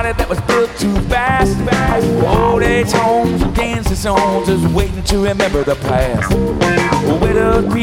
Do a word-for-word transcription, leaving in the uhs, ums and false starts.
society that was built too fast. Old age homes and dancing songs, just waiting to remember the past. Widowed